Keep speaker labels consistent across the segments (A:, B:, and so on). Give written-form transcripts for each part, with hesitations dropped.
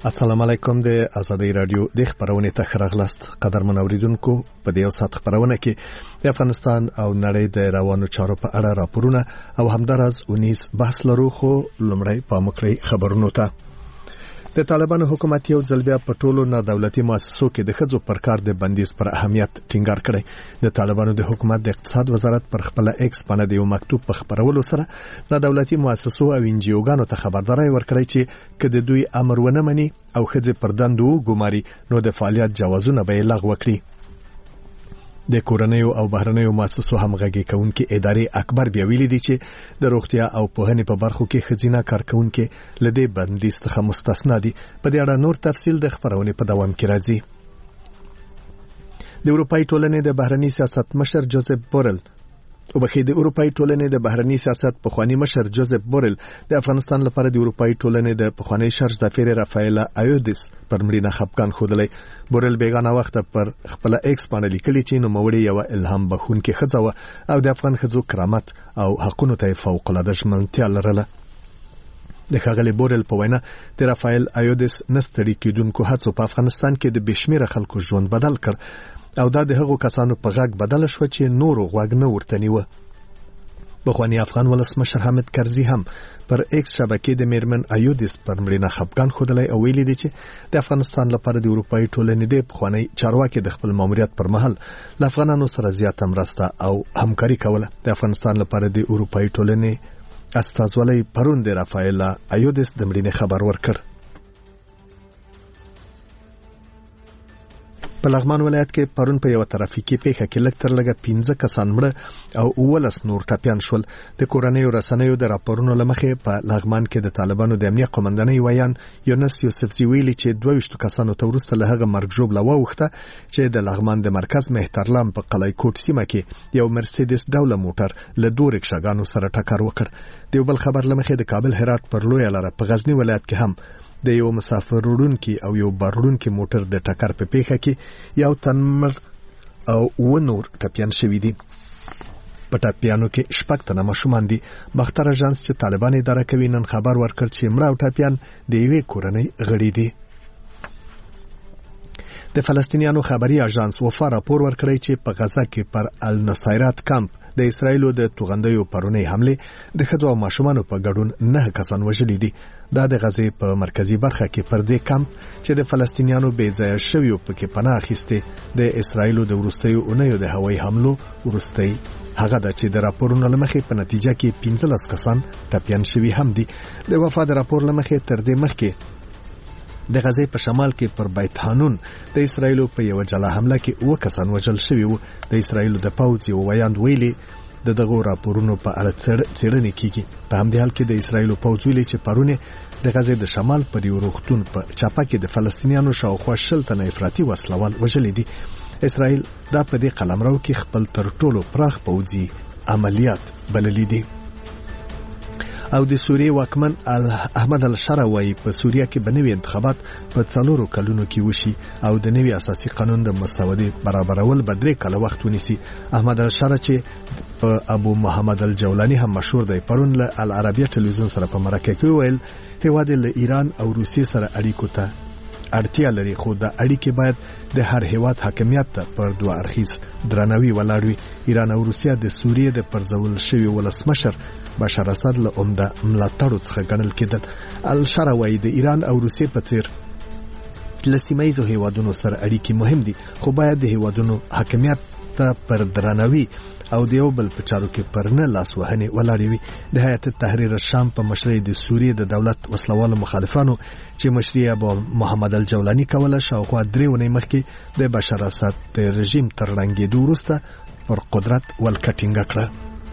A: السلام علیکم د ازادي رادیو د خبرونه ته خراغلاست قدرمن اوریدونکو په دې وسات خبرونه کې د افغانستان او نړۍ د روانو چارو په اړه راپورونه او همدارز 19 بحث لرو خو لومړی په مکرې خبرونو ته د طالبانو حکومت یو ځل بیا په ټولو نه دولتي مؤسسو کې د ښځو پر کار د بندیز پر اهمیت ټینګار کړی د طالبانو د حکومت د اقتصاد وزارت پر خپل ایکس باندې یو مکتوب په خبرولو سره نه دولتي مؤسسو او انجیوګانو ته خبرداري ورکړی چې کله دوی امر ونه مني او ښځې پر دندو ګماري نو د فعالیت جوازونه به لغوه کړي د کورنیو او بهرنیو مؤسسو همغږي کوونکې ادارې اکبر بیا ویلي دي چې د روغتیا او پوهنې په برخو کې ښځینه کارکونکو لدې بندیز څخه مستثنا دي په دې اړه نور تفصیل د خبرونې په دوام کې راځي د اروپای ټولنې د بهرنی سیاست مشر جوزف بورل او د اروپای ټولنې د بهرنی سیاست پخوانی مشر جوزف بورل د افغانستان لپاره د اروپای ټولنې د پخوانی شرج دافیر رافایلا ایودیس پر مړینه خپګان خوده بورل بیگانه وخت پر خپل ایکس باندې لیکلي چې نو موړي یو الهام بخونکې خځه او د افغان خځو کرامت او حقونو ته فوق العاده ژمنتیا لرله د ښاغلي بورل په وینا د رافایل ایودیس نستړي کېدونکو هڅو په افغانستان کې د بشمیره خلکو ژوند بدل کړ او دا د هغو کسانو په غږ بدل شو چې نورو غوږ نه ورته نیوه بخوانی افغان ولسمشر حامد کرزي هم پر ایکس شبکې د میرمن ایودیس پر مړینه خپګان خوده او ویلي دي چې د افغانستان لپاره د اروپای ټولنې د بخوانی چارواکي د خپل ماموریت پر مهال ل افغانانو سره زیاته مرسته او همکاري کوله د افغانستان لپاره د اروپای ټولنې استازولۍ پرون د رافایلا ایودیس د مړینې خبر ورکړ په لغمان ولایت کې پرون په یو ترافیکي پیښه کې لږ تر لږه 15 کسان مړه او 19 نور ټپيان شول د کورنیو رسنیو د راپورونو لمخې په لغمان کې د طالبانو د امنیت قومندانۍ ویان یونس یوسفزي ویلي چې 22 کسانو ته ورسته له هغه مرګ ژوبله ووخته چې د لغمان د مرکز مهترلام په قلعه کوټ سیمه کې یو مرسيډیس ډوله موټر له دوه رکشاګانو سره ټکر وکړ د یو بل خبر لمخې د کابل هرات پر لوی لاره په غزنی ولایت کې هم د یو مسافر وړونکي او یو بارونکي موټر د ټکر په پیښه کې یو تن مړ او و نور ټپيان شوي دي په ټپيانو کې شپږ تنه ماشومان دي بختر اژانس چې طالبان اداره کوي نن خبر ورکړ چې مړه او ټپيان د یوې کورنۍ غړي دي د فلسطینیانو خبري اژانس وفا راپور ورکړی چې په غزه کې پر النصيرات کمپ د اسرایلو د توغندیو پرونی حمله د خځو او ماشومانو په ګډون 9 کسان وژلي دي دا د غزې په مرکزی برخه کې پر دې کمپ چې د فلسطینیانو بې ځای شویو پکې پناه اخیسته د اسرایلو د ورستیو اونیو د هوایي حملو ورستی هغه د چې د راپورونو لمخې په نتیجه کې 15 کسان ټپيان شوي هم دي د وفا د راپور لمخې تر دې مخکې د غزې په شمال کې پر بیت حانون د اسرایلو په یو جلا حمله کې 9 کسان وژل شوي وو د اسرایلو د پوځ یو ویاند ویلي دغه راپورونو په اړه څېړنې کیږي په همدې حال کې د اسرایلو پوځ ویلي چې پرونه د غزې د شمال پر یو روغتون په چاپه کې د فلسطینیانو شاوخوا 10 تنه افراطي وسلوال وژل دي اسرایل دا په دې قلمرو کې خپل تر ټولو پراخ پوځي عملیات بللي دي او د سوریې واکمن احمد الشراوی په سوریه کې بنوي انتخابات په 4 کلونو کې وشي او د نوي اساسي قانون د مساوي برابرول بدري کله وخت ونیسي احمد الشرا چې په ابو محمد الجولانی هم مشهور دی پرون له العربیه ټلویزیون سره په مرکه کې ویل هیواد له ایران او روسیې سره اړیکو ته اړتیا لري خو د اړیکې باید د هر هیواد حاکمیت ته پر دوه اړخیز درناوی ولاړ وي ایران او روسیه د سوریې د پرځول شوی ولسمشر بشار اسد له عمده ملاتړو څخه ګڼل کېدل الشراوی د ایران او روسیې په څیر لسیمایزو هیوادونو سره اړیکې مهم دي خو باید د هیوادونو حاکمیت ته پر درناوی او د یو بل په چارو کې پر نه لاس وهنې ولاړې وي د هیئت تحریر الشام په مشرۍ د سوریې د دولت وسلوالو مخالفانو چې مشري ابو محمد الجولانی کوله شاوخوا 3 ونې مخکې د بشار اسد د رژیم تر ړنګېدو وروسته پر قدرت ولکه ټینګه کړه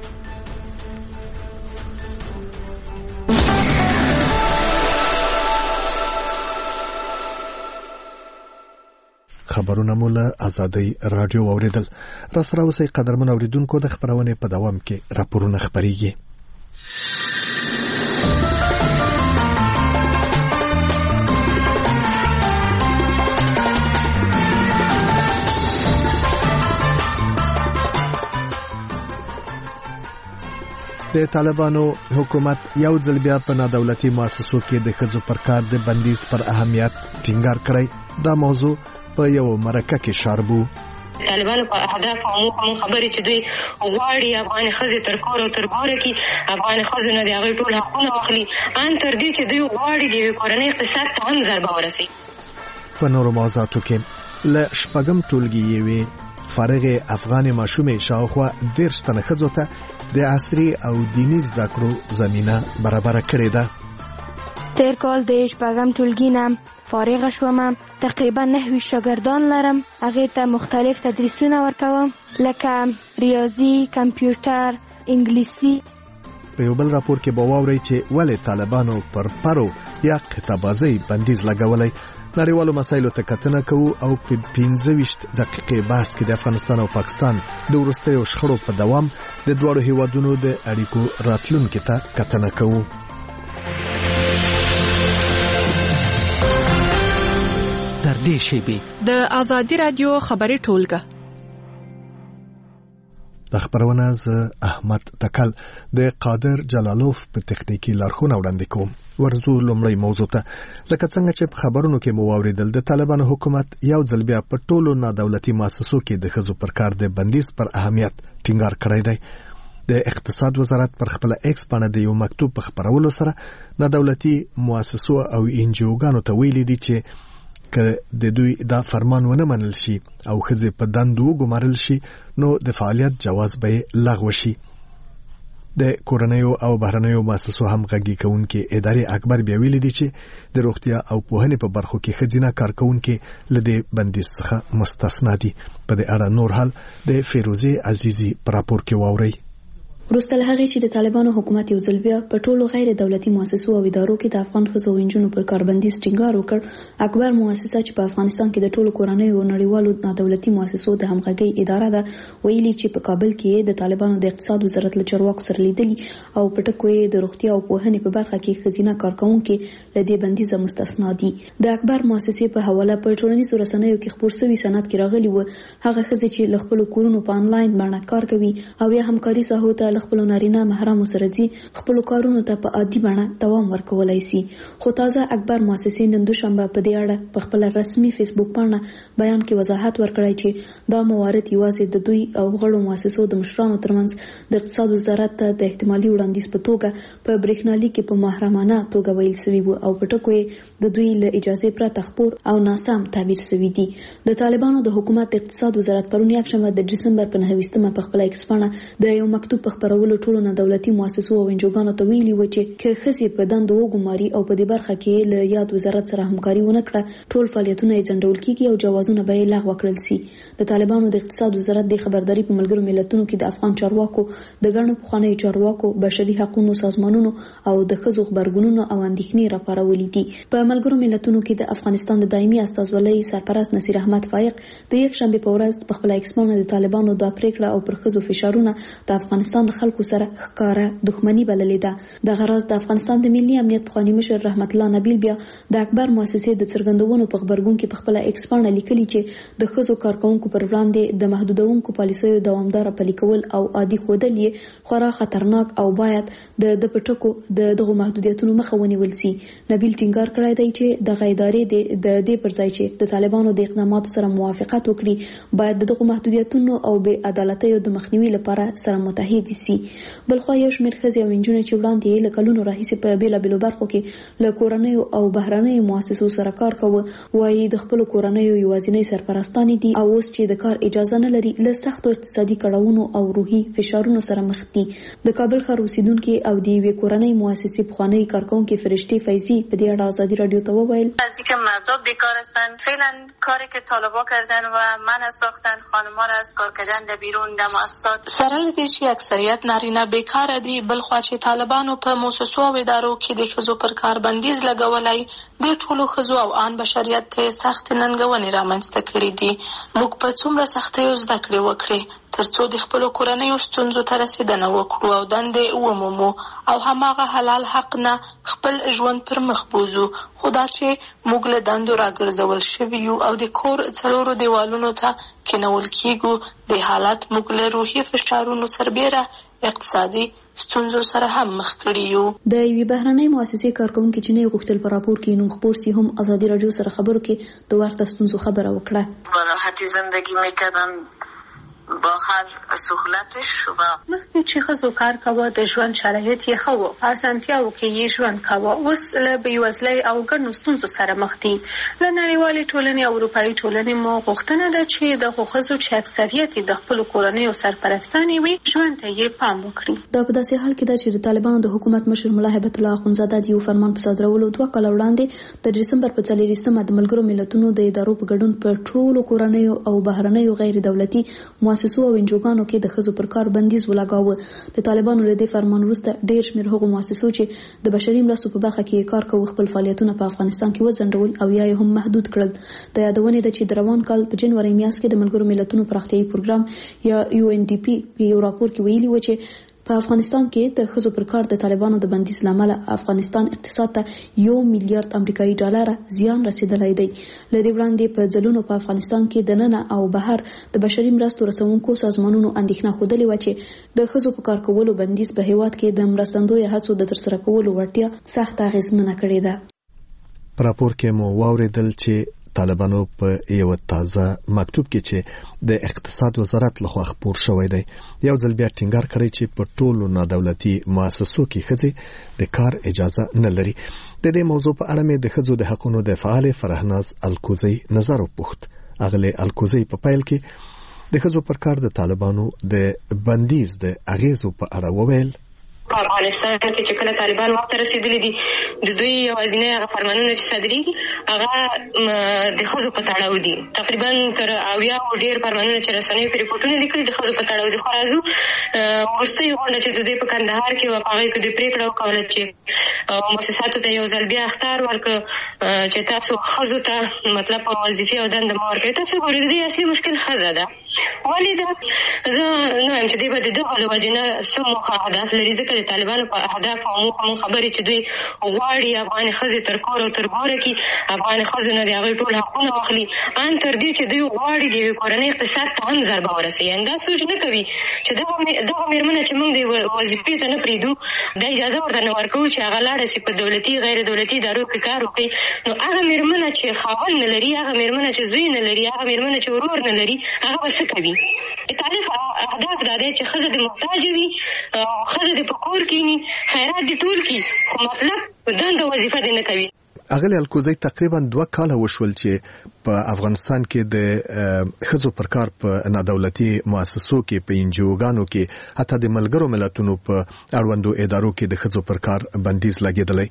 A: خبرونه مولا ازادي رادیو اوریدل را سره اوسئ قدرمن اوریدونکو د خبرونه په دوام کې راپورونه خبريږي د طالبانو حکومت یو ځل بیا په نادولتي مؤسسو کې د ښځو پر کار د بندیز پر اهمیت ټینګار کړی. دا موضوع په یو مرکه کې شاربو.
B: طالبانو په اهداف او موخو خبرې چې دوی غواړي افغان ښځې تر کور او تر باره کې افغان ښځو نه د هغوی ټول حقونه واخلي، ان تر دې چې دوی غواړي د یوې کورنۍ اقتصاد ته هم ضربه ورسوي.
A: په نورو موضوعاتو کې له شپږم ټولګي یوې فارغې افغانې ماشومې شاوخوا 13 تنه ښځو ته د عصري او دیني زده کړو زمینه برابره کړې ده.
C: تیر کال د شپږم ټولګي نه فارغ شوم. تقریبا 9 شاګردان لرم. هغه ته مختلف تدریسونه ورکوم لکه ریاضي، کمپیوټر، انګلیسي.
A: په یو بل راپور کې به واورئ چې ولې طالبانو پر پرو یا قطعه‌بازۍ بندیز لګولای. نړیوالو مسایلو ته کتنه کوو او په 15 دقیقې بحث کې د افغانستان او پاکستان د وروستیو شخړو په دوام د دوه هیوادونو د اړیکو راتلونکو ته کتنه کوو.
D: تر دې شیبې
E: د آزادي رادیو خبري ټولګه
A: د خبرونه ز احمد تکل د قادر جلالوف په تخنیکی لارښوونه وړاندې کوم. ورزو لومړی موضوع ته. لکه څنګه چې په خبرونو کې مو واوریدل، د طالبانو حکومت یو ځل بیا په ټولو نادولتي مؤسسو کې د ښځو پر کار د بندیز پر اهمیت ټینګار کړی دی. د اقتصاد وزارت پر خپل ایکس باندې د یو مکتوب په خبرولو سره نادولتي مؤسسو او انجیوګانو ته ویلي دي چې که د دوی دا فرمان ونه منل شي او ښځې په دندو ګمارل شي نو د فعالیت جواز به لغوه شي. د کورنیو او بهرنیو مؤسسو همغږي کوونکي ادارې اکبر بیا ویلي دي چې د روغتیا او پوهنې په برخو کې ښځینه کارکونکي له دې بندیز څخه مستثنا دي. په دې اړه نور حال د فیروزي عزیزي پر راپور کې واوري.
F: وروسته له هغې چې د طالبانو حکومت یو ځل بیا په ټولو غیر دولتي مؤسسو او ادارو کې د افغان ښځو او نجونو پر کاربندیز ټینګار وکړ، اکبر مؤسسه چې په افغانستان کې د ټولو کورنیو او نړیوالو نادولتي مؤسسو د همغږۍ اداره ده، ویلي چې په کابل کې د طالبانو د اقتصاد وزارت له چارواکو سره لیدلي او په ټکو یې د روغتیا او پوهنې په برخه کې ښځینه کارکونکي له دې بندیزه مستثنا دي. د اکبر مؤسسې په حواله په ټولنیزو رسنیو کې خپور شوی سند کې راغلی و هغه ښځې چې له خپلو کورونو په انلاین باندې کار کوي او یا همکاري ساحو ته له خپلو نارینه محرمو سره ځي خپل کارونو ته په عادي بڼه دوام ورکولای شي. خو تازه اکبر مؤسسې نن دوشنبه په دې اړه په خپل رسمي فیسبوک باندې بیان کې وضاحت ورکړی چې دا موارد یوازې د دوی او غړو مؤسسو د مشرانو ترمنځ د اقتصاد وزارت ته د احتمالي وړاندیز په توګه په برېښنالیک کې په محرمانه توګه ویل شوی وو او په ټکو یې د دوی له اجازه پرته خپور او ناسم تعبیر شوی دی. د طالبانو د حکومت اقتصاد وزارت پرون یکشنبه د دسمبر په 9 په خپل ایکس باندې د یو مکتوب په خبرولو ټولو دولتي مؤسسو او انجوګانو ته ویلي و چې که ښځې په دندو وګماري او په دې برخه کې له یاد وزارت سره همکاري ونه کړه ټول فعالیتونه یې ځنډول کیږي او جوازونه به یې لغوه کړل شي. د طالبانو د اقتصاد وزارت د خبرداري په ملګرو ملتونو کې د افغان چارواکو د ګڼو پخوانیو چارواکو بشري حقوقو سازمانونو او د ښځو خبرګونونو او اندېښنې راپارولې دي. په ملګرو ملتونو کې د افغانستان د دایمي استازولۍ سرپرست نصیر احمد فایق د یکشنبه په ورځ په خپل ایکس باندې د طالبانو د پریکړه او پر ښځو فشارونه د افغانستان د خلکو سره ښکاره دښمنی بللې ده. د غرض د افغانستان د ملي امنیت پخوانی مشر رحمت الله نبیل بیا د اکبر مؤسسې د څرګندونو په خبرګون کې په خپل ایکس باندې لیکلي چې د ښځو کارکونکو پر وړاندې د محدودونکو پالیسیو دوامدار پلي کول او عادي ښودل یې خورا خطرناک او باید د پټکو دغه محدودیتونو مخه ونیول شي. نبیل ټینګار کړی دی چې د غیدارې د دې پر ځای چې د طالبانو د اقداماتو سره موافقت وکړي باید دغه محدودیتونو او بې عدالتیو د مخنیوي لپاره سره متحد شي. بلخو یو شمېر ښځې او نجونې چې وړاندې له کلونو راهیسې په بېلابېلو برخو کې له کورنیو او بهرنیو مؤسسو سره کار کوي وایي د خپلو کورنیو یوازینۍ سرپرستانې دي او اوس چې د کار اجازه نه لري له سختو اقتصادي کړاوونو او روحي فشارونو سره مخ دي. د کابل ښار اوسیدونکي او د یوې کورنۍ مؤسسې پخوانۍ کارکونکي فرشته فیضی په دې اړه آزادی رادیو ته وویل
G: از اینکه مردا بیکار هستند فعلا کاری که طالبا کردن و من ساختن خانم‌ها را از کار کردن در بیرون در مؤسسات
H: سره لدې چې اکثریت نارینه بیکار دي بل خو چې طالبانو په مؤسسو او ادارو کې د ښځو پر کار بندیز لګولای د ټولو ښځو او ان بشریت ته سخت ننګونې رامنځته کړې دي. موږ په څومره سختیو زده کړې وکړې ترڅو د خپلو کورنیو ستونزو ته رسیدنه وکړو او دندې ومومو او هماغه حلال حق نه خپل ژوند پر مخ بوزو. خو دا چې موږ له دندو راګرځول شوي یو او د کور څلورو دیوالونو ته کېنول کېږو د حالت موږ له روحي فشارونو سربیره اقتصادي ستونزو سره هم مخ کړي یو.
F: د یوې بهرنۍ مؤسسې کارکونکي چې نه غوښتل په راپور کې نوم خپور سي هم ازادي رادیو سره خبرو کې د ورته ستونزو خبره وکړه.
G: با راحتی زندگی میکردن با هر سهولتش و
E: مخکې چې ښځو کار کوه د ژوند شرایط یې ښه وو، اسانتیاو کې یې ژوند کوه. اوس له بېوزلۍ او ګڼو ستونزو سره مخ دي. له نړیوالې ټولنې او اروپایي ټولنې مو غوښتنه ده چې دغو ښځو چې اکثریت یې د خپلو کورنیو سرپرستانې وي ژوند ته یې پام وکړي.
F: دا په داسې حال کې ده چې د طالبانو د حکومت مشر ملا هیبت الله اخندزاده د یو فرمان په صادرولو 2 کاله وړاندې د ډسمبر په 4 د ملګرو ملتونو د ادارو په ګډون په ټولو کورنیو او بهرنیو غیر دولتي مؤسسو او انجوګانو کې د ښځو پر کار بندیز ولګاوه. د طالبانو له دې فرمان وروسته ډېر شمېر هغو مؤسسو چې د بشري مرستو په برخه کې کار کوي خپل فعالیتونه په افغانستان کې وځنډول او یا هم محدود کړل. د یادونې ده چې د روان کال په جنوري میاشت کې د ملګرو ملتونو پراختیايي پروګرام یا UNDP په یو راپور کې ویلي و چې په افغانستان کې د ښځو پر کار د طالبانو د بندیز لامل افغانستان اقتصاد ته $1 میلیارډ امریکایي ډالر زیان رسیدلی دی. لدې وړاندې په ځلونو په افغانستان کې د ننه او بهر د بشري مرستو رسونکو سازمانونو اندېښنه ښودلې و چې د ښځو په کار کولو بندیز په هیواد کې د مرستندویه هڅو د ترسره کولو وړتیا سخت اغېزمنه کړې ده.
A: په راپور کې مو واوریدل چې طالبانو په یو تازه مکتوب کې چې د اقتصاد وزارت لخوا خپور شوی دی یو ځل بیا ټینګار کړی چې په ټولو نادولتي مؤسسو کې ښځې د کار اجازه نه لري. د دې موضوع په اړه مې د ښځو د حقوقو د فعال فرهناز الکوزی نظر وپوښت. اغلی الکوزی په پیل کې د ښځو پر کار د طالبانو د بندیز د اغیزو په اړه وویل.
B: په افغانستان کې چې کله طالبان وخت رسیدلی دي د دوی یوازینی هغه فرمانونه چې صادریږي هغه د ښځو په تړاو دي. تقریبا تر 80 ډېر فرمانونه چې رسنیو په ریپورټونو لیکلي د ښځو په تړاو دي. خو راځو وروستۍ غونډه چې د دوی په کندهار کې وه په هغې کې دوی پرېکړه وکوله چې مؤسساتو ته یو ځل بیا اخطار ورکړه چې تاسو ښځو ته مطلب په وظیفې او دنده مه ورکوئ. تاسو ګورئ د دې اصلي مشکل ښځه ده. ولې ده زه نه وایم چې دوی به د دغو له وجې نه څه موخه اهداف لري ځکه د طالبانو په اهداف او موخه مونږ خبرې چې دوی غواړي افغانې ښځې تر کور او تر ګوره کړي افغانې ښځو نه د هغوی ټول حقونه واخلي ان تر دې چې دوی غواړي د یوې کورنۍ اقتصاد ته هم ضربه ورسوي. دا سوچ نه کوي چې دغه مېرمنه چې موږ د وظیفې ته نه پرېږدو دا اجازه ورته نه ورکوو چې هغه لاړه شي په دولتي غیر دولتي ادارو کې کار وکړي. نو هغه مېرمنه چې خاوند نه لري هغه مېرمنه چې زوی نه لري هغه مېرمنه چې ورور نه لري هغه به څه کوي؟ تعریف اهداف دا دی چې ښځه د محتاج وي ښځه د په کور کښېني خیرات دې ټول کړي خو مطلب دنده وظیفه دې نه کوي.
A: اغلی الکوزی تقریبا 2 کاله وشول چې په افغانستان کې د ښځو پر کار په نادولتي مؤسسو کې په انجیوګانو کې حتی د ملګرو ملتونو په اړوندو ادارو کې د ښځو پر کار بندیز لګېدلی.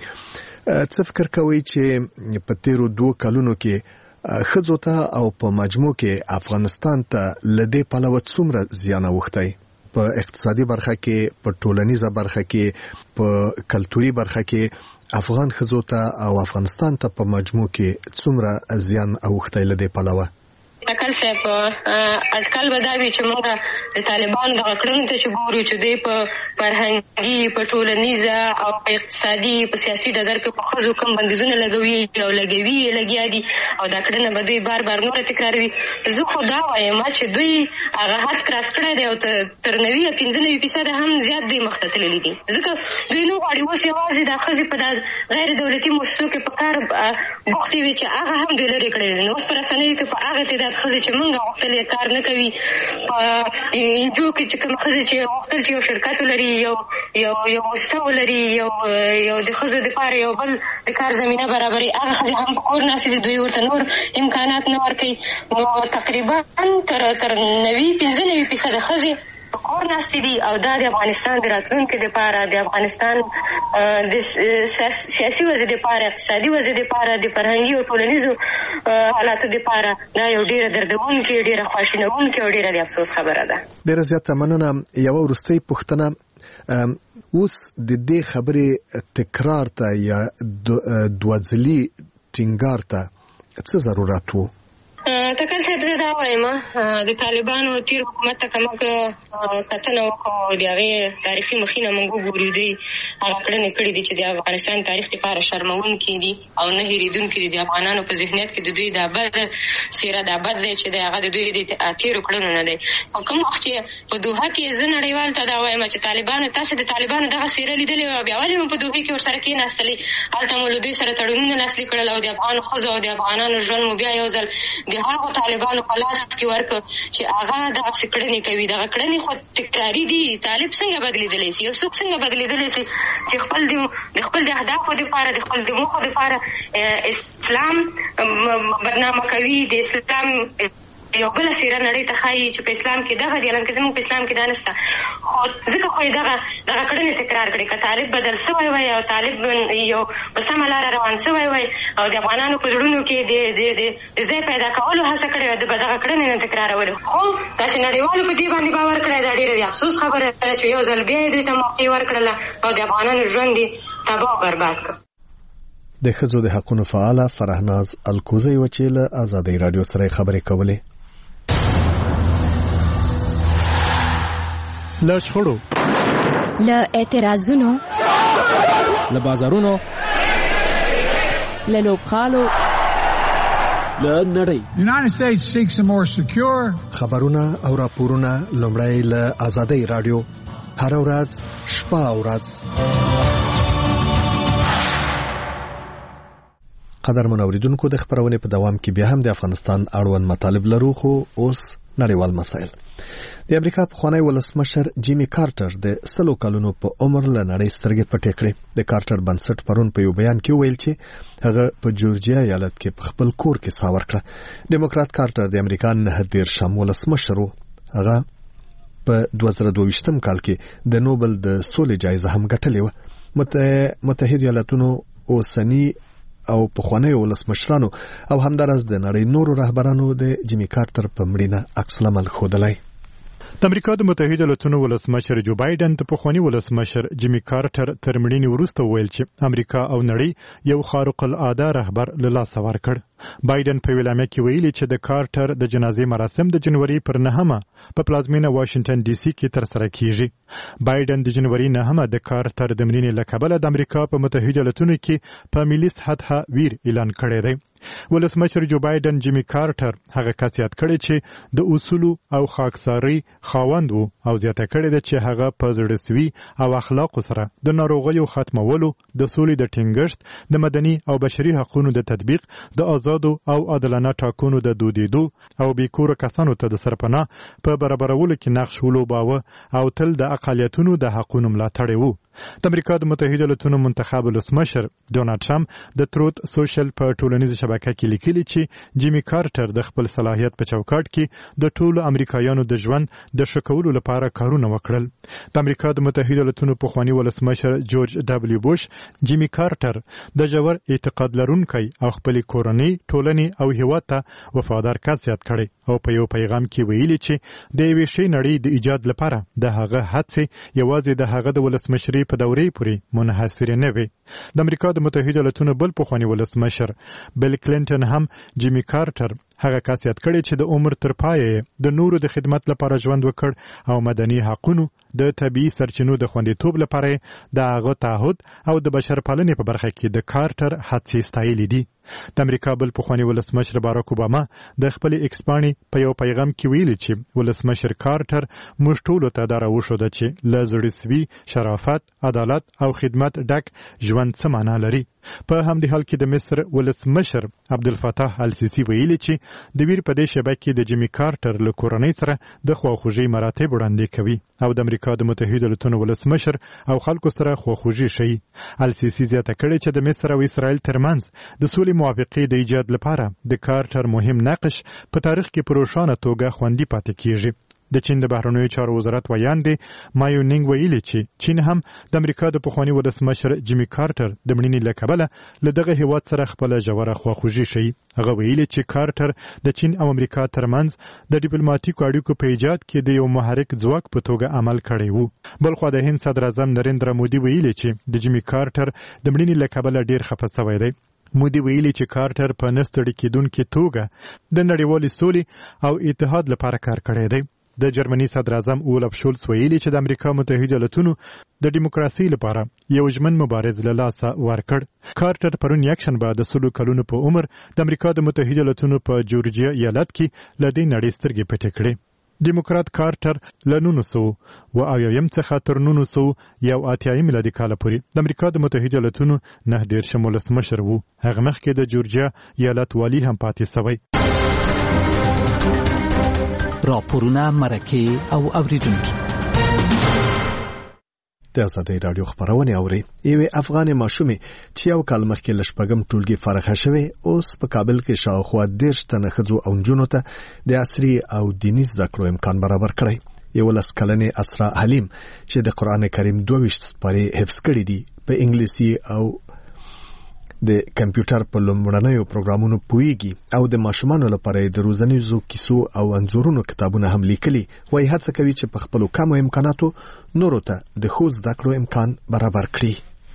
A: څه فکر کوئ چې په تیرو 2 کلونو کې ښځو ته او په مجموع کې افغانستان ته له دې پلوه څومره زیان اوښتی؟ په اقتصادي برخه کې په ټولنیزه برخه کې په کلتوري برخه کې افغان ښځو ته او افغانستان ته په مجموع کې څومره زیان اوښتی له دې پلوه؟
B: اټکل صاحب اټکل به دا وي چې موږ د طالبانو دغه کړنو ته چې ګورو چې دوی په فرهنګي په ټولنیزه او په اقتصادي په سیاسي ډګر کې په ښځو کوم بندیزونه لګوي او لګوي یې لګیا دي او دا کړنه به دوی بار بار نوره تکراروي. زه خو دا وایم چې دوی هغه حد کراس کړی دی او تر 90-95% هم زیات دوی مخته تللي دي ځکه دوی نه غواړي اوس یوازې دا ښځې په غیر دولتي مؤسسو کې په کار بوختې وي چې هغه هم دوی لرې کړی دي. نو اوس په رسنیو کې په هغه تعداد ښځې چې موږ غوښتل کار نه کوي په انجو کې چې کوم ښځې چې غوښتل چې یو شرکت ولري یو مؤسسه ولري یو د ښځو دپاره یو بل د کار زمینه برابري هغه ښځې هم په کور ناستې دي دوی ورته نور امکانات نه ورکوي. نو تقریبا تر 90-95% ښځې په کور ناستې دي او دا د افغانستان د راتلونکي دپاره د افغانستان د سیاسي وضع دپاره اقتصادي وضع دپاره د فرهنګي او ټولنیزو حالاتو دپاره دا یو ډېره دردونکې ډېره خواشینونکې او ډېره د افسوس خبره ده.
A: ډېره زیاته مننه. یوه وروستۍ پوښتنه اوس د دې خبرې تکرار ته یا دوځلي ټینګار ته څه ضرورت و؟
B: تکل صاحب زه دا وایم د طالبانو تیر حکومت ته که موږ کتنه وکړو د هغې تاریخي مخینه موږ وګورو دوی هغه کړنې کړي دي چې د افغانستان تاریخ دپاره شرموونکي دي او نه هېرېدونکي دي د افغانانو په ذهنیت کې د دوی دا بد څېره دا بد ځای چې دی هغه د دوی د تېرو کړنو نه دی او کوم وخت چې په دوحه کې زه نړیوال ته دا وایم چې طالبانو تاسې د طالبانو دغه څېره لیدلې وه بیا ولې مو په دوحې کې ورسره کېناستلې هلته مو له دوی سره تړونونه لاسلیک کړل او د افغان ښځو او د افغانانو ژوند مو بیا یو ځل د هغو طالبانو په لاس کې ورکړ چې هغه دغسې کړنې کوي دغه کړنې خو تکراري دي طالب څنګه بدلېدلی شي یو څوک څنګه بدلېدلی شي چې خپل د اهدافو دپاره د خپل د موخو دپاره اسلام بدنامه کوي د اسلام یو بله څېره نړۍ ته ښایي چې په اسلام کې دغه دي الانکه زموږ په اسلام کې دا نشته خو ځکه خو یې دغه کړنې تکرار کړې که طالب بدل شوی وای او طالب یو په سمه لاره روان شوی وای او د افغانانو په زړونو کې د ځای پیدا کولو هڅه کړې وه د به دغه کړنې نه تکرارولې خو دا چې نړیوالو په دې باندې باور کړی دا ډېره د افسوس خبره ده چې یو ځل بیا یې دوی ته موقع ورکړله او د افغانانو ژوند یې تباه برباد کړ.
A: د ښځو د حقونو فعاله فرهناز الکوزی و چې له ازادۍ راډیو سره خبرې کولې.
I: له شخړو
J: له اعتراضونو
D: له بازارونو
J: له لوبغالو
I: له نړۍ
K: United States seeks a more secure
A: خبرونه او راپورونه لومړی له ازادۍ راډیو هر ورځ شپه او ورځ. قدرمن اوریدونکو د خبرونې په دوام کې بیا هم د افغانستان اړوند مطالب لرو خو اوس نړیوال مسایل. د امریکا پخوانی ولسمشر جیمی کارټر د 100 کلونو په عمر له نړۍ سترګې پټې کړې. د کارټر بنسټ پرون په یو بیان کې ویل چې هغه په جورجیا ایالت کې په خپل کور کې سا ورکړه. ډیموکرات کارټر د امریکا 19 ولسمشر هغه په 2022 کال کې د نوبل د سولې جایزه هم ګټلې و. متحده ایالاتونو اوسنی او پخوانی ولسمشرانو او همدارس د نړۍ نورو رهبرانو د جیمی کارټر په مړینه عکس العمل ښودلی.
I: د امریکا د متحده ایالاتونو ولسمشر جو بایدن د پخوانی ولسمشر جیمی کارټر تر مړینې وروسته ویل چې امریکا او نړۍ یو خارق العاده رهبر له لاسه ورکړ. بایدن په ویلامه کې ویلي چې د کارټر د جنازې مراسم د جنوري پر 9 په پلازمینه واشنگټن ډي سي کې ترسره کیږي. بایدن د جنوري 9 د کارټر د مړینې له کبله د امریکا په متحده ایالاتونو کې په ملي سطحه ویر اعلان کړی دی. ولسمشر جو بایدن جیمی کارټر هغه کس یاد کړی چې د اصول او خاکساري خاوند وو او زیاته کړی دی چې هغه په زړسوي او اخلاق سره د ناروغیو ختمولو، د سولې د ټینګښت، د مدني او بشري حقوقو د تطبیق، د آزادو او عادلانه ټاکنو د دودیدو او بیکوره کسانو ته د سرپناه په برابرولو کې نقش ولوباوه او تل د اقالیتونو د حقوقو ملاتړی وو. د امریکا د متحده ایالاتونو منتخب ولسمشر ډونالد ټرمپ د تروت سوشل په ټولنیزه شبکه کې لیکلي چې جیمی کارټر د خپل صلاحیت په چوکاټ کې د ټولو امریکایانو د ژوند د ښه کولو لپاره کارونه وکړل. د امریکا د متحده ایالاتونو پخوانی ولسمشر جورج دبلیو بوش جیمی کارټر د ژور اعتقاد لرونکی او خپل کورنۍ، ټولنې او هیواد ته وفادار کس یاد کړي او په یو پیغام کې ویلي چې د یوې شی نړۍ د ایجاد لپاره د هغه هڅې یوازې د هغه د ولسمشرۍ په دورې پورې منحصر نه وي. د امریکا د متحده ایالاتونو بل پخوانی ولسمشر بیل کلینټن هم جیمی کارټر هغه کس یاد کړي چې د عمر تر پایه د نورو د خدمت لپاره ژوند وکړ او مدني حقوقو د طبيعي سرچینو د خوندیتوب لپاره د هغه تعهد او د بشرپالنې په برخه کې د کارټر هڅې ستایلې دي. د امریکا بل پخوانی ولسمشر باراک اوباما د خپل ایکس باندې په یو پیغام کې ویلي چې ولسمشر کارټر موږ ټول ته دا راوښوده چې له زړسوي، شرافت، عدالت او خدمت ډک ژوند څه معنا لري. په همدې حال کې د مصر ولسمشر عبدالفتاح السیسی ویلي چې د ویر په دې شبکه کې د جیمی کارټر له کورنۍ سره د خواخوږۍ مراتب وړاندې کوي او د امریکا د متحده ایالاتونو ولسمشر او خلکو سره خواخوږي شي. السیسی زیاته کړې چې د مصر او اسرائیل ترمنځ د سولې موافقې د ایجاد لپاره د کارټر مهم نقش په تاریخ کې په روښانه توګه خوندي پاتې کیږي. د چین د بهرنیو چارو وزارت ویاندې مایونینګ ویلي چې چین هم د امریکا د پخوانی ولسمشر جیمی کارټر د مړینې له کبله له دغه هیواد سره خپل ژوره خواخوږي شي. هغه ویلي چې کارټر د چین او امریکا ترمنځ د ډیپلوماټیکو اړیکو په ایجاد کې د یو محرک ځواک په توګه عمل کړی وو. بلخو د هند صدر اعظم نریندرا مودي ویلي چې د جیمی کارټر د مړینې له کبله ډیر خفه شوی دی. مودي ویلي چې کارټر په نستړي کېدونکې توګه د نړیوالې سولې او اتحاد لپاره کار کړی دی. د جرمني صدر اعظم اولف شولز ویلي چې د امریکا متحده ایالاتونو د دیموکراسي لپاره یو ژمن مبارز له لاسه ورکړ. کارټر پرون یکشنبه د 100 کلونو په عمر د امریکا د متحده ایالاتونو په جورجیا ایالت کې له دې نړۍ سترګې پټې کړې. دیموکرات کارټر له 1900 څخه تر 1980 میلادي کال پورې د امریکا د متحده ایالاتونو 9 ولسمشر و. هغه مخکې د جورجیا ایالت والی هم پاتې شوی.
L: راپورونه مرکه او اوریدونکي
A: د ازادۍ راډیو خبرونه اوري. یوه افغان ماشومه چې یو کال مخکې لشپږم ټولګي فارغه شوه اوس په کابل کې شاوخوا 10 تنه ښځو او نجونو ته د عصري او دیني زده کړو امکان برابر کړی. یو لسکلنې اسرا حلیم چې د قران کریم 22 سپارې حفظ کړې دي په انګلیسي او د کمپیوټر په لومړنیو پروګرامونو پوهیږي او د ماشومانو لپاره د روزنیزو کیسو او انځورونو کتابونه هم لیکلي. وایي هڅه کوي چې په خپل کمو امکاناتو نورو ته د خو زده کړو امکان برابر کړي.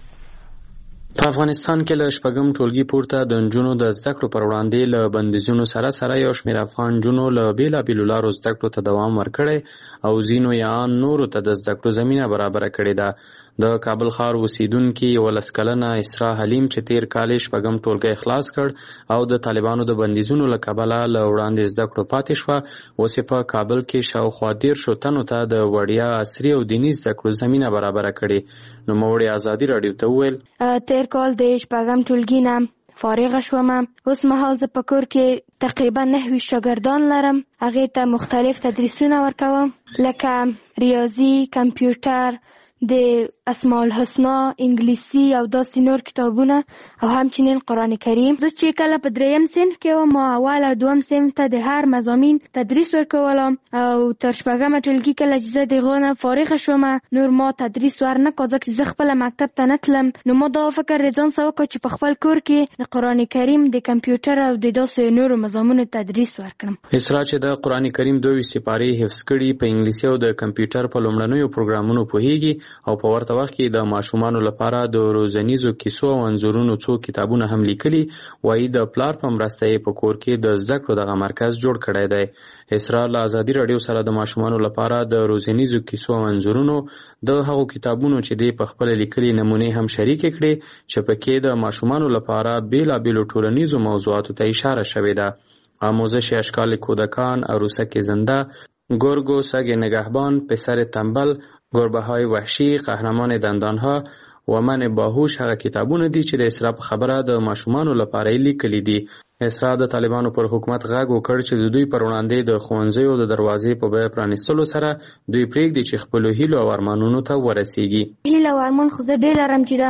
M: په افغانستان کې له شپږم ټولګي پورته د نجونو د زده کړو پر وړاندې له بندیزونو سره یو شمېر افغان نجونو له بېلابېلو لارو زده کړو ته دوام ورکړی او ځینو یا نورو ته د زده کړو زمینه برابره کړې ده. د کابل ښار اوسیدونکي یو لسکلنه اسرا حلیم چې تیر کال شپږم ټولګی خلاص کړ او د طالبانو د بندیزونو له کبله له وړاندې زده کړو پاتې شوه، اوس په کابل کې شاوخوا 10 تنو ته د وړیا عصري او دیني زده کړو زمینه برابره کړې. نوموړي ازادي راډیو ته وویل
C: تیر کال د شپږم ټولګي نه فارغ شوم. اوس مهال زه په کور کې تقریبا 9 شاګردان لرم. هغه ته مختلف تدریسونه ورکوم لکه ریاضي، کمپیوټر، د اسماء الحسنا، انګلیسي او داسې نور کتابونه او همچنین قرآن کریم. زه چې کله په 3م صنف کې وم ما اول او 2م صنف ته د هر مضامین تدریس ورکولم او تر شپږم ټولګي کله چې زه دغه نه فارغ شوم نور ما تدریس ورنه کړ ځکه چې زه خپل مکتب ته نه تلم. نو ما دا فکر ځان سره وکړ چې په خپل کور کې د قرآن کریم، د کمپیوټر او د داسې نورو مضامینو تدریس ورکړم.
M: اسرا چې د قرآن کریم 22 سپارې حفظ کړي په انګلیسي او د کمپیوټر په لومړنیو پروګرامونو پوهیږي او په ورته وخت کې د ماشومانو لپاره د روزنیزو کیسو او انځورونو څو کتابونه هم لیکلي. وایي د پلار په مرسته یې په کور کې د زده کړو دغه مرکز جوړ کړی دی. اسرا له ازادي راډیو سره د ماشومانو لپاره د روزنیزو کیسو او انځورونو د هغو کتابونو چې دی په خپل لیکلي نمونې هم شریک کړي چې پکې د ماشومانو لپاره بیلابیلو ټولنیزو موضوعاتو ته اشاره شوې ده. آموزش اشکال کودکان، عروسک زنده، گرگ و سگ نگهبان، پسر تنبل، گربه‌های وحشی، قهرمان دندانها و من باهوش هغه کتابونه دي چې د اسرا په خبره د ماشومانو لپاره لیکلي دي. اسرا د طالبانو پر حکومت غږ وکړ چې د دوی پر وړاندې د ښوونځیو د دروازې په بیه پرانیستلو سره دوی پرېږدي چې خپل هیلو او ارمانونو ته ورسیږي.
C: هیله او ارمان خو زه ډېر لرم چې دا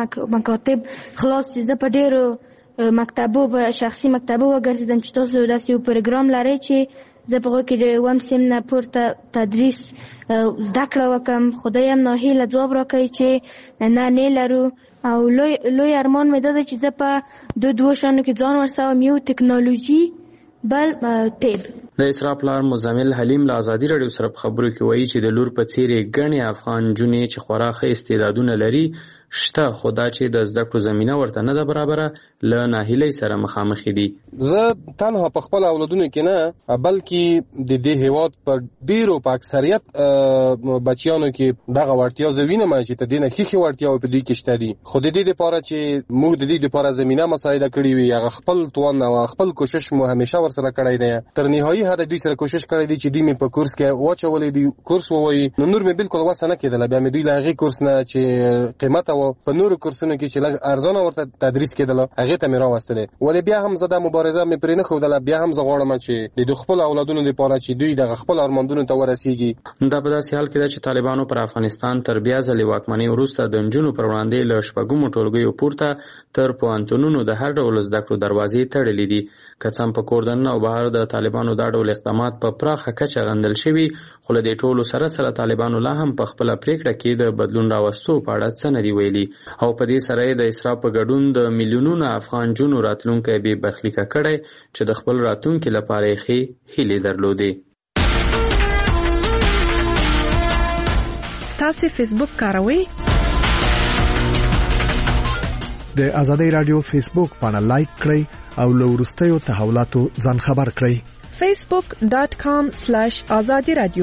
C: مکاتب خلاص چې زه په ډېرو مکتبو په شخصي مکتبو وګرځېدم چې تاسو داسې یو پروګرام لرئ چې زه په هغه کې د 1 صنف نه پورته تدریس زده کړه وکړم. خدای هم ناهیله ځواب راکوي چې نه لرو او لوی ارمان مې دا دی چې زه په 2 شانو کې ځان ورسوم، یو ټکنالوژي بل طب.
M: د اسرا پلار مزمل حلیم له ازادي راډیو سره په خبرو کې وایي چې د لور په څیرې ګڼې افغان نجونې چې خورا ښه استعدادونه لري شته، خو دا چې د زده کړو زمینه ورته نه ده برابره له ناهیلۍ سره مخامخ دي.
N: زه تنها په خپل اولادونو کې نه بلکې د دې هیواد په ډیرو په اکثریت بچیانو کې دغه وړتیا زه وینم چې ته دینه ښې وړتیاوې په دوی کې شته دي، خو د دې لپاره چې موږ د دې لپاره زمینه مساعده کړې وي هغه خپل توان او خپل کوشش مو همیشه ورسره کړی دی. تر نهایي حد دوی سره کوشش کړی دی چې دوی مې په کورس کې واچولې دي، کورس ووایي نو نور مې بالکل وسه نه کېدله. بیا مې دوی له هغې کورس نه چې قیمت او په نورو کورسونو کې چې لږ ارزانه ورته تدریس کېدله هغې ته مې راوستلې. ولې بیا هم زه دا مبارزه مې پرې نه ښودله، بیا هم زه غواړم چې د خپل اولادونو لپاره چې دوی دغه خپل ارمانونو ته ورسیږي.
M: دا په داسې حال کې ده چې طالبانو پر افغانستان تر بیا ځلې واکمنۍ وروسته د نجونو پر وړاندې له شپږمو ټولګیو پورته تر پوهنتونونو د هر ډول زده کړو دروازې تړلې دي. که څه هم په کور دننه او بهر د طالبانو دا ډول اقدامات په پراخه کچه غندل شوي، خو له دې ټولو سره طالبانو لا هم په خپله پرېکړه کې د بدلون راوستو په اړه څه نه دي ویلي او په دې سره یې د اسرا په ګډون د میلیونونو افغان نجونو راتلونکی بې برخلیکه کړی چې د خپل راتلونکي لپاره یې ښې هیلې درلودې.
O: تاسو فیسبوک کاروئ؟
A: د ازادي رادیو فیسبوک باندې لایک کړئ او له وروستیو تحولاتو ځان خبر کړئ.
O: facebook.com/azadiradio.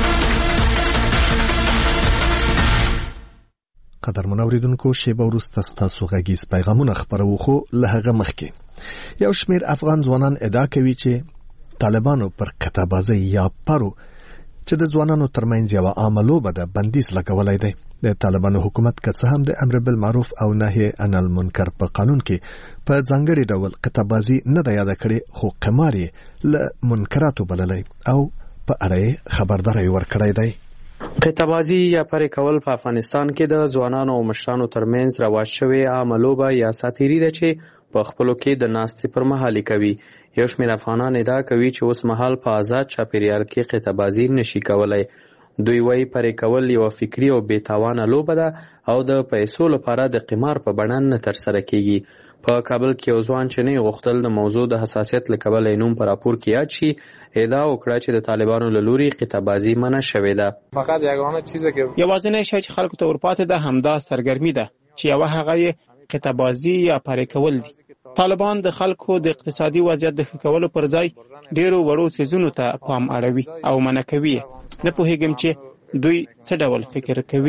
A: قدرمن اوریدونکو شیبه وروسته ستاسو غږیز پیغامونه خبرو خو له هغه مخکې یو شمېر افغان ځوانان ادعا کوي چې طالبانو پر قطعبازي یا پرو چې د ځوانانو ترمنځ یو عامه لوبه ده بندیز لګولای دی. د طالبانو حکومت که څه هم د امر بالمعروف او نهي عن المنکر په قانون کې په ځانګړي ډول قطعبازي نه ده یاد کړې، خو قمار یې له منکراتو بللی او په اړه خبرداری ورکړی دی.
M: قطعبازي یا پرې کول په افغانستان کې د ځوانانو او مشرانو ترمنځ رواج شوی عامه لوبه یا ساتیری ده چې په خپلو کې د ناستې پر مهال کوي. یو شمېر افغانان ادعا کوي چې اوس مهال په آزاد چاپیریال کې قطعبازي نشي کولای. دوی وایي پرې کول یو فکری او بې تاوانه لوبه ده او د پیسو لپاره د قمار په بڼه نه ترسره کیږي. په کابل کې یو ځوان چې نه غوښتل د موضوع د حساسیت له کبله نوم پر راپور کې یاد شي ادعا وکړه چې د طالبانو له لوري قطعبازي منع شوې ده.
P: فقط یگانه چیزی که یوازینی شی چې خلکو ته ورپاتې ده همدا سرګرمي ده چې یوه هغه یې قطعبازي یا پرې کول دي. طالبان د خلکو د اقتصادي وضعیت د ښه کولو پر ځای ډیرو وړو څیزونو ته پام اړوي او منع کوي. نه پوهیږم چې دوی څه ډول فکر کوي.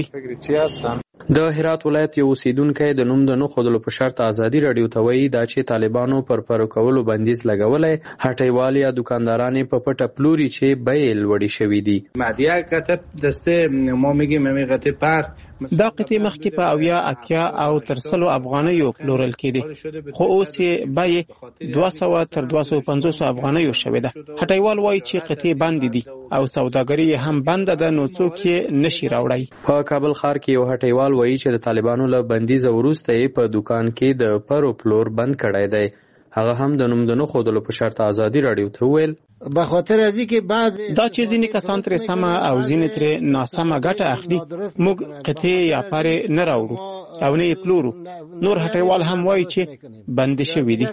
M: د هرات ولایت یو اوسیدونکی د نوم د نه ښودلو په شرط ازادي راډیو ته وایي دا چې طالبانو پر کولو بندیز لګولی هټیوال یا دکانداران په پټه پلوري چې بیې لوړې شوي دي.
Q: مادیه کتب دسته ما میگیم میگه پر
P: دا قطعې مخکې په 80 او تر 100 افغانیو پلورل کېدې، خو اوس یې بیې 200 تر 250 افغانیو شوې ده. هټیوال وایي چې قطعې بندې دي او سوداګري هم بنده ده، نو څوک یې نشي راوړی.
M: په کابل ښار کې یو هټیوال وایي چې د طالبانو له بندیزه وروسته یې په دکان کې د پرو پلور بند کړی دی. هغه هم د نوم د نه ښودلو په شرط ازادي راډیو ته وویل
Q: به خاطر ازي کې بعض
P: دا چې ځینې کسان ترې سمه او ځینې ترې ناسمه ګټه اخلي، موږ قطعې یا پرې نه راوړو او نه یې پلورو. نور هټیوال هم وایي چې بندې شوي دي.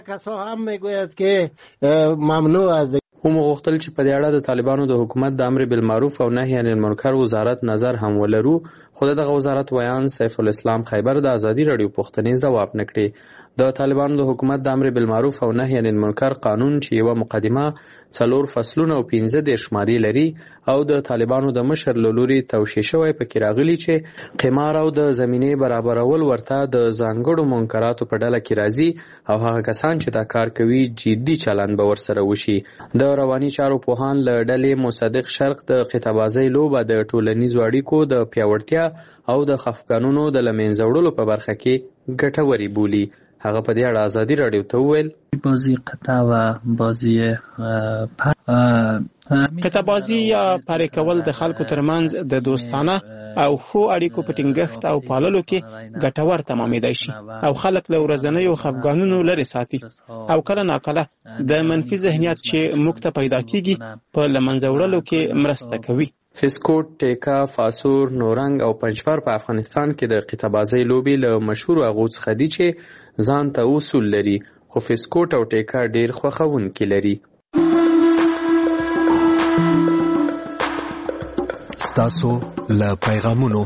M: هم غوښتل چې په دې اړه د طالبانو د حکومت د امر بالمعروف او نهي عن المنکر وزارت نظر هم ولرو، خو دغه وزارت ویان سیف الاسلام خیبر د ازادي راډیو پوښتنې ځواب نه کړي. د طالبانو د حکومت د امر بالمعروف او نهي عن المنکر قانون چې یو مقدمه 4 فصلونه او 15 ماده لري او د طالبانو د مشر لوري توشیح شوی پکې راغلي چې قمار او د زمینه برابرول ورته د ځانګړو منکراتو په ډله کې راځي او هغه کسان چې دا کار کوي جدي چلند به ورسره وشي. د رواني چارو پوهان له ډلې مصدق شرق د قطعبازي لوبه د ټولنیزو اړیکو د پیاوړتیا او د خفګانونو د لمنځه وړلو په برخه کې ګټوري بولي. هغه په دې اړه ازادي راډیو ته وویل
L: بازی قطع و بازی
P: قطعبازي یا پرې کول د خلکو ترمنځ د دوستانه او ښو اړیکو په ټینګښت او پاللو کې ګټور تمامېدای شي او خلک له ورځنیو خفګانونو لرې ساتي او کله ناکله د منفي ذهنیت چې موږ ته پیدا کیږي په لمنځه وړلو کې مرسته کوي.
M: فسکوټ، ټیکا، فاسور، نورنګ او پنجپر په افغانستان کې د قطعبازۍ لوبې له مشهورو هغو څخه دي چې ځان ته اصول لري، خو فسکوټ او ټیکا ډېر خوښونکي لري.
A: ستاسو له پیغامونو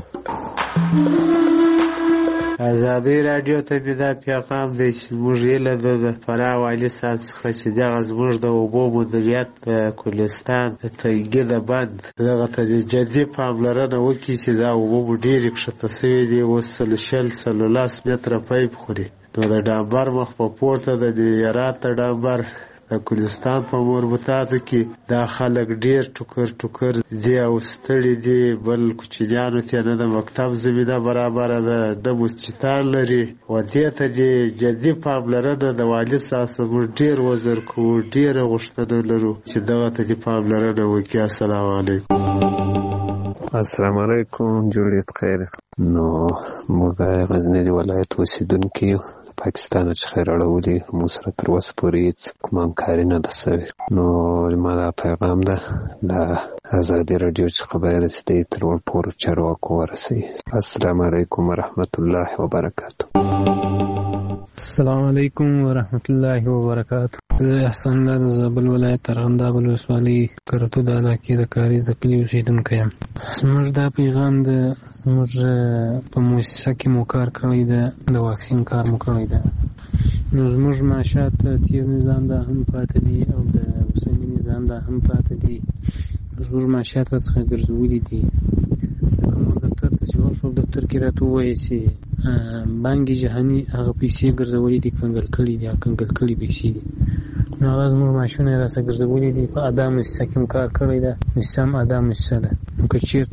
R: ازادي راډیو ته دا پیغام دی چې موږ یې له د فراه والي صاحب څخه چې دغه زموږ د اوبو مدیریت د کوهستان د تنګي د بند دغه ته جدي پاملرنه وکړي چې دا اوبه مو ډېرې کښته سوي دي، اوس 100 متره پیپ خوري. نو د ډامبر مخ په پورته د هرات د ډامبر د کوهستان په مربوطاتو کې دا خلک ډېر ټوکر دي او ستړي دي. بل کوچنیانو ته نه د مکتب زمینه برابره ده، نه مسجدان لري و دې ته دې جدي پاملرنه د والي صاحب موږ ډېر وزر کوو، ډېره غوښتنه لرو چې دغه ته دې پاملرنه وکړي. السلام علیکم.
S: السلام علیکم، جوړې بخیر. نو موږ غزنی ولایت اوسیدونکي یو، پاکستان څخه راوړي، موږ سره تر اوسه پورې هیڅ کوم همکاري نه ده سوې. نو ما دا پیغام ده له ازادي راډیو څخه باید چې تر ټولو چارواکو ورسوي. السلام علیکم ورحمت الله وبرکاته.
O: السلام علیکم ورحمت الله وبرکاته. زه احسان الله د زابل ولایت ارغنداب ولسوالۍ کرتو د علاقې د کاریز د کلي اوسېدونکی یم. زموږ دا پیغام د زموږ په مؤسسه کې مو کار کړی ده، د واکسین کار مو کړی ده. نو زموږ معاشات تیر نظام دا هم پاتې دي او د اوسني نظام دا هم پاتې دي. زموږ معاشات څخه ګرځولي دي. کوم دفتر ته چې ورشو دفتر کې راته ووایي چې بانک جهاني هغه پیسې ګرځولي دي، کنګل کړي دي، کنګل کړي پیسې دي. نو هغه زموږ معاشونه یې راسه ګرځولي دي. په ادا مؤسسه کې هم کار کړی ده، مؤسسه هم ادا مؤسسه ده. نو که چېرته